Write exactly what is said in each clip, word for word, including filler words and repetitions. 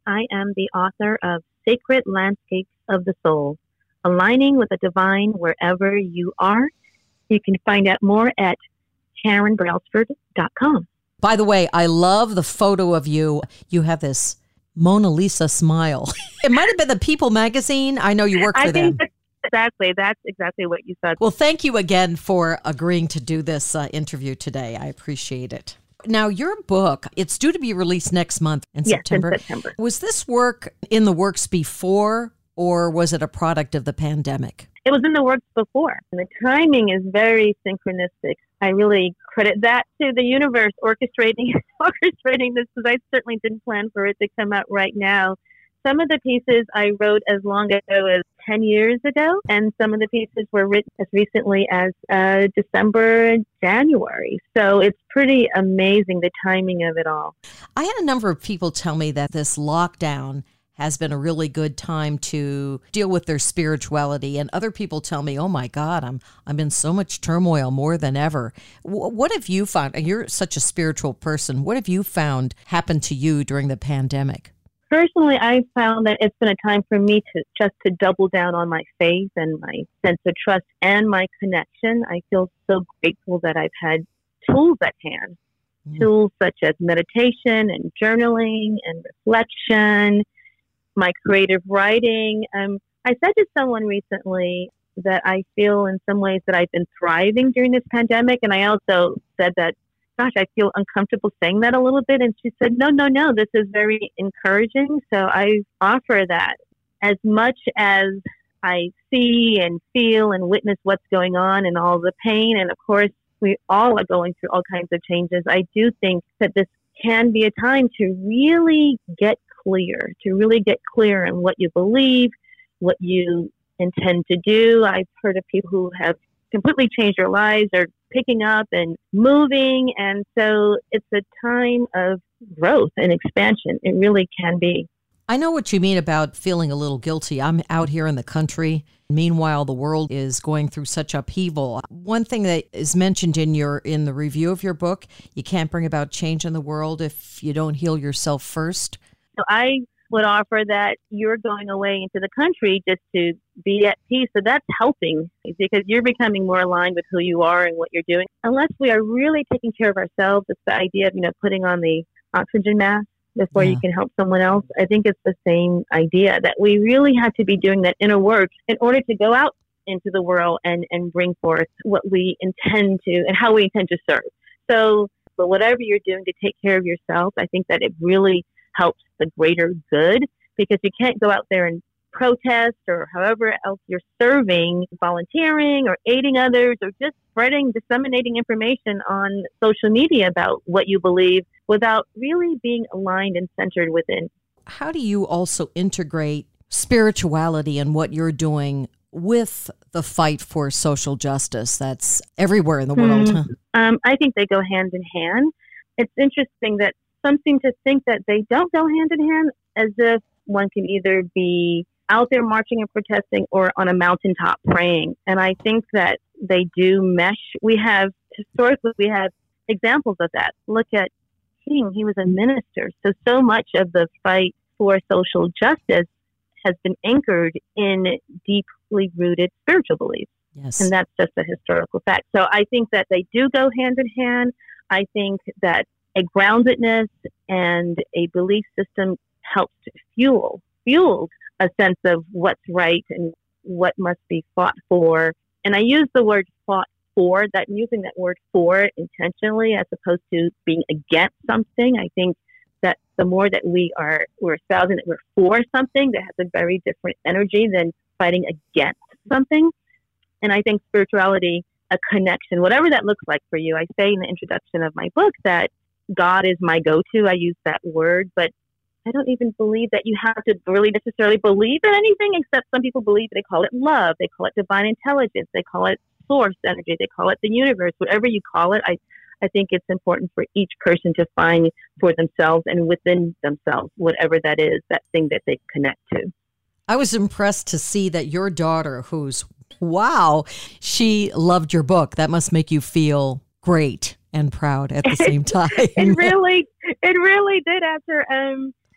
I am the author of Sacred Landscapes of the Soul, Aligning with the Divine Wherever You Are. You can find out more at Karen Brailsford dot com. By the way, I love the photo of you. You have this Mona Lisa smile. It might have been the People magazine. I know you work for I them. think that's exactly. That's exactly what you said. Well, thank you again for agreeing to do this uh, interview today. I appreciate it. Now, your book, it's due to be released next month in yes, September. in September. Was this work in the works before, or was it a product of the pandemic? It was in the works before. And the timing is very synchronistic. I really credit that to the universe orchestrating orchestrating this, because I certainly didn't plan for it to come out right now. Some of the pieces I wrote as long ago as ten years ago, and some of the pieces were written as recently as uh, December, January. So it's pretty amazing, the timing of it all. I had a number of people tell me that this lockdown has been a really good time to deal with their spirituality. And other people tell me, oh my God, I'm I'm in so much turmoil more than ever. W- what have you found? You're such a spiritual person. What have you found happened to you during the pandemic? Personally, I found that it's been a time for me to just to double down on my faith and my sense of trust and my connection. I feel so grateful that I've had tools at hand, mm. tools such as meditation and journaling and reflection, my creative writing. Um, I said to someone recently that I feel in some ways that I've been thriving during this pandemic. And I also said that, gosh, I feel uncomfortable saying that a little bit. And she said, no, no, no, this is very encouraging. So I offer that. As much as I see and feel and witness what's going on and all the pain, and of course, we all are going through all kinds of changes, I do think that this can be a time to really get clear, to really get clear on what you believe, what you intend to do. I've heard of people who have completely changed their lives, or picking up and moving. And so it's a time of growth and expansion. It really can be. I know what you mean about feeling a little guilty. I'm out here in the country. Meanwhile, the world is going through such upheaval. One thing that is mentioned in your in the review of your book, you can't bring about change in the world if you don't heal yourself first. So I would offer that you're going away into the country just to be at peace. So that's helping, because you're becoming more aligned with who you are and what you're doing. Unless we are really taking care of ourselves, it's the idea of, you know, putting on the oxygen mask before yeah. you can help someone else. I think it's the same idea, that we really have to be doing that inner work in order to go out into the world and, and bring forth what we intend to and how we intend to serve. So, but whatever you're doing to take care of yourself, I think that it really helps the greater good, because you can't go out there and protest or however else you're serving, volunteering or aiding others, or just spreading, disseminating information on social media about what you believe without really being aligned and centered within. How do you also integrate spirituality and what you're doing with the fight for social justice that's everywhere in the world? Hmm. Huh? Um, I think they go hand in hand. It's interesting that some seem to think that they don't go hand in hand, as if one can either be out there marching and protesting or on a mountaintop praying. And I think that they do mesh. We have, historically, we have examples of that. Look at King. He was a minister. So, so much of the fight for social justice has been anchored in deeply rooted spiritual beliefs. Yes. And that's just a historical fact. So I think that they do go hand in hand. I think that a groundedness and a belief system helps to fuel, fuel a sense of what's right and what must be fought for. And I use the word fought for, that using that word for intentionally as opposed to being against something. I think that the more that we are, we're espousing that we're for something, that has a very different energy than fighting against something. And I think spirituality, a connection, whatever that looks like for you. I say in the introduction of my book that God is my go-to. I use that word, but I don't even believe that you have to really necessarily believe in anything, except some people believe they call it love. They call it divine intelligence. They call it source energy. They call it the universe. Whatever you call it, I, I think it's important for each person to find for themselves and within themselves, whatever that is, that thing that they connect to. I was impressed to see that your daughter, who's, wow, she loved your book. That must make you feel great and proud at the same time. it really, it really did. After, um,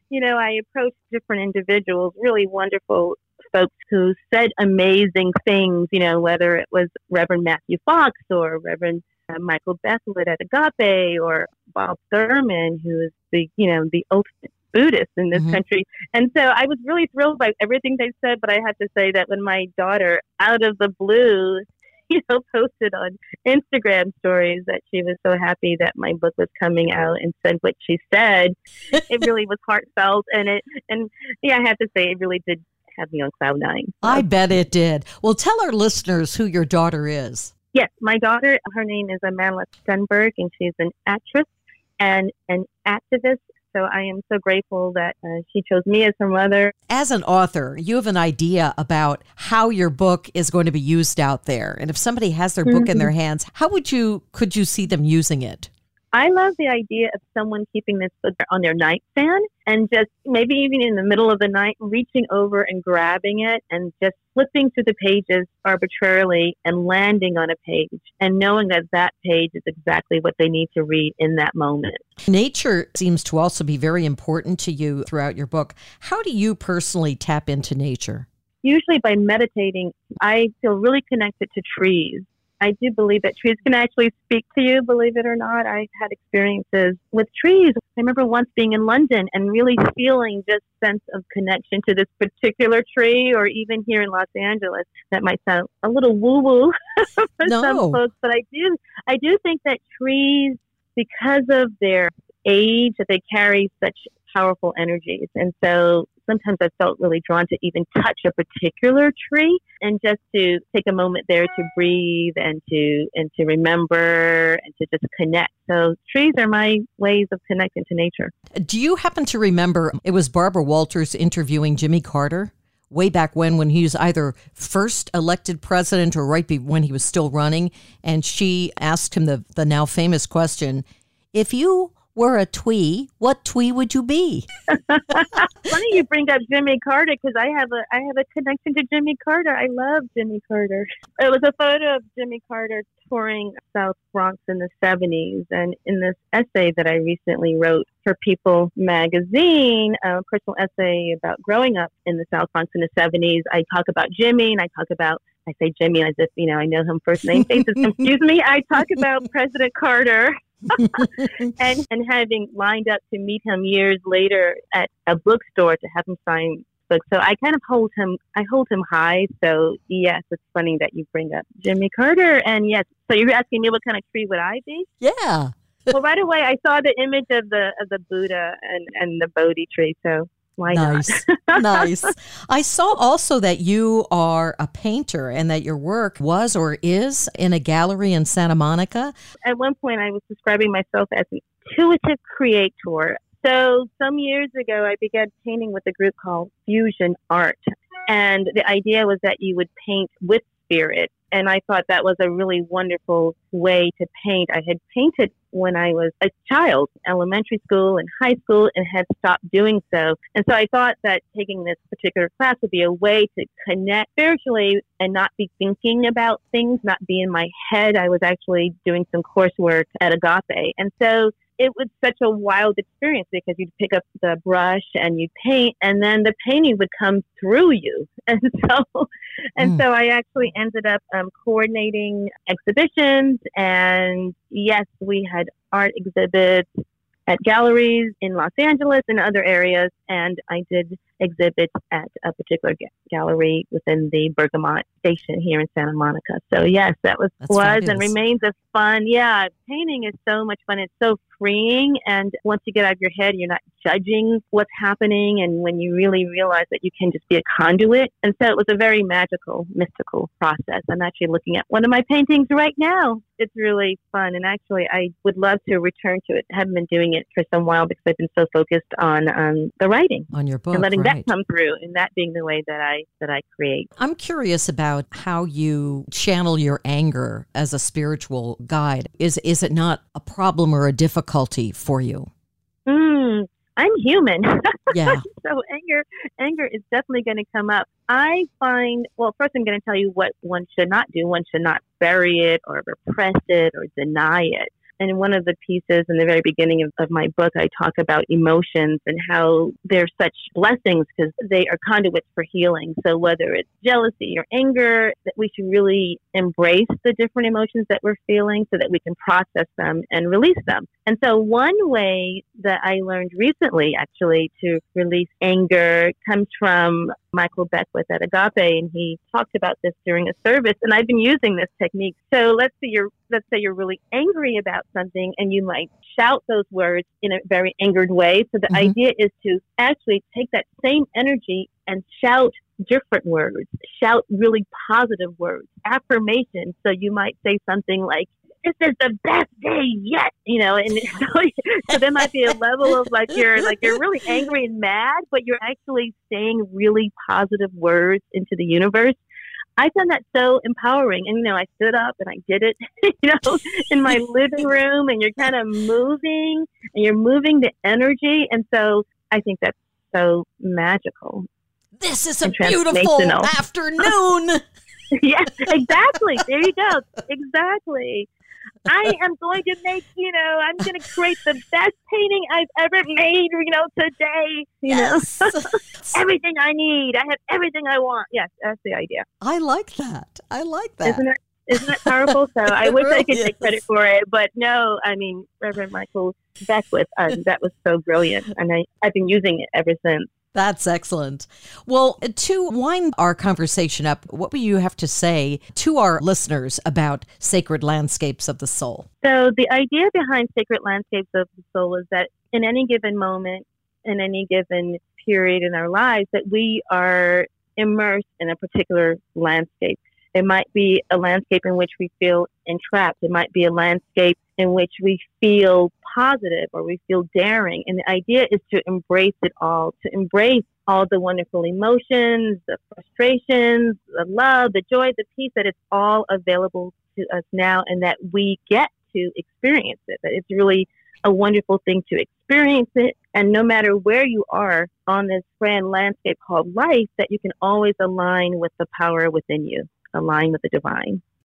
you know, I approached different individuals, really wonderful folks who said amazing things, you know, whether it was Reverend Matthew Fox or Reverend uh, Michael Beckwith at Agape or Bob Thurman, who is the, you know, the ultimate Buddhist in this mm-hmm. country. And so I was really thrilled by everything they said, but I had to say that when my daughter, out of the blue, you know, posted on Instagram stories that she was so happy that my book was coming out and said what she said, it really was heartfelt. And it, and yeah, I have to say, it really did have me on cloud nine. So. I bet it did. Well, tell our listeners who your daughter is. Yes, my daughter, her name is Amanda Stenberg, and she's an actress and an activist. So I am so grateful that uh, she chose me as her mother. As an author, you have an idea about how your book is going to be used out there. And if somebody has their book mm-hmm. in their hands, how would you, could you see them using it? I love the idea of someone keeping this book on their nightstand and just maybe even in the middle of the night, reaching over and grabbing it and just flipping through the pages arbitrarily and landing on a page and knowing that that page is exactly what they need to read in that moment. Nature seems to also be very important to you throughout your book. How do you personally tap into nature? Usually by meditating. I feel really connected to trees. I do believe that trees can actually speak to you, believe it or not. I've had experiences with trees. I remember once being in London and really feeling this sense of connection to this particular tree, or even here in Los Angeles. That might sound a little woo-woo for no. some folks, but I do, I do think that trees, because of their age, that they carry such powerful energies. And so sometimes I felt really drawn to even touch a particular tree and just to take a moment there to breathe and to and to remember and to just connect. So trees are my ways of connecting to nature. Do you happen to remember it was Barbara Walters interviewing Jimmy Carter way back when, when he was either first elected president or right be- when he was still running, and she asked him the, the now famous question, if you were a twee, what twee would you be? Funny you bring up Jimmy Carter, because I have a I have a connection to Jimmy Carter. I love Jimmy Carter. It was a photo of Jimmy Carter touring South Bronx in the seventies, and in this essay that I recently wrote for People magazine, a personal essay about growing up in the South Bronx in the seventies, I talk about Jimmy, and I talk about I say Jimmy as if, you know, I know him first name basis. Excuse me. I talk about President Carter. and and having lined up to meet him years later at a bookstore to have him sign books. So I kind of hold him, I hold him high. So yes, it's funny that you bring up Jimmy Carter. And yes, so you're asking me what kind of tree would I be? Yeah. Well, right away I saw the image of the of the Buddha and, and the Bodhi tree. So why nice. not? Nice. I saw also that you are a painter and that your work was or is in a gallery in Santa Monica. At one point, I was describing myself as an intuitive creator. So some years ago, I began painting with a group called Fusion Art. And the idea was that you would paint with spirit. And I thought that was a really wonderful way to paint. I had painted when I was a child, elementary school and high school, and had stopped doing so. And so I thought that taking this particular class would be a way to connect spiritually and not be thinking about things, not be in my head. I was actually doing some coursework at Agape. And so it was such a wild experience because you'd pick up the brush and you'd paint, and then the painting would come through you. And so, and mm. so I actually ended up um, coordinating exhibitions. And yes, we had art exhibits at galleries in Los Angeles and other areas. And I did exhibit at a particular ga- gallery within the Bergamot Station here in Santa Monica. So yes, that was, was and remains a fun. Yeah, painting is so much fun. It's so freeing. And once you get out of your head, you're not judging what's happening. And when you really realize that you can just be a conduit. And so it was a very magical, mystical process. I'm actually looking at one of my paintings right now. It's really fun. And actually, I would love to return to it. I haven't been doing it for some while because I've been so focused on um, the writing. On your book, and letting right. that come through, and that being the way that I that I create. I'm curious about how you channel your anger as a spiritual guide. Is is it not a problem or a difficulty for you? Mm, I'm human. Yeah. So anger anger is definitely going to come up. I find, well, first I'm going to tell you what one should not do. One should not bury it or repress it or deny it. And one of the pieces in the very beginning of, of my book, I talk about emotions and how they're such blessings because they are conduits for healing. So whether it's jealousy or anger, that we should really embrace the different emotions that we're feeling so that we can process them and release them. And so one way that I learned recently, actually, to release anger comes from Michael Beckwith at Agape, and he talked about this during a service, and I've been using this technique. So let's say you're let's say you're really angry about something, and you might shout those words in a very angered way. So the mm-hmm. idea is to actually take that same energy and shout different words, shout really positive words, affirmations. So you might say something like, "This is the best day yet," you know, and so, so there might be a level of like you're like you're really angry and mad, but you're actually saying really positive words into the universe. I found that so empowering. And, you know, I stood up and I did it, you know, in my living room, and you're kind of moving and you're moving the energy. And so I think that's so magical. This is a beautiful afternoon. Yes, exactly. There you go. Exactly. I am going to make, you know, I'm going to create the best painting I've ever made, you know, today. You yes. know, everything I need. I have everything I want. Yes, that's the idea. I like that. I like that. Isn't it? Isn't it powerful? So I wish really I could is. take credit for it, but no, I mean, Reverend Michael Beckwith, um, that was so brilliant. And I, I've been using it ever since. That's excellent. Well, to wind our conversation up, what would you have to say to our listeners about Sacred Landscapes of the Soul? So the idea behind Sacred Landscapes of the Soul is that in any given moment, in any given period in our lives, that we are immersed in a particular landscape. It might be a landscape in which we feel entrapped. It might be a landscape in which we feel positive or we feel daring. And the idea is to embrace it all, to embrace all the wonderful emotions, the frustrations, the love, the joy, the peace, that it's all available to us now and that we get to experience it. That it's really a wonderful thing to experience it. And no matter where you are on this grand landscape called life, that you can always align with the power within you, align with the divine.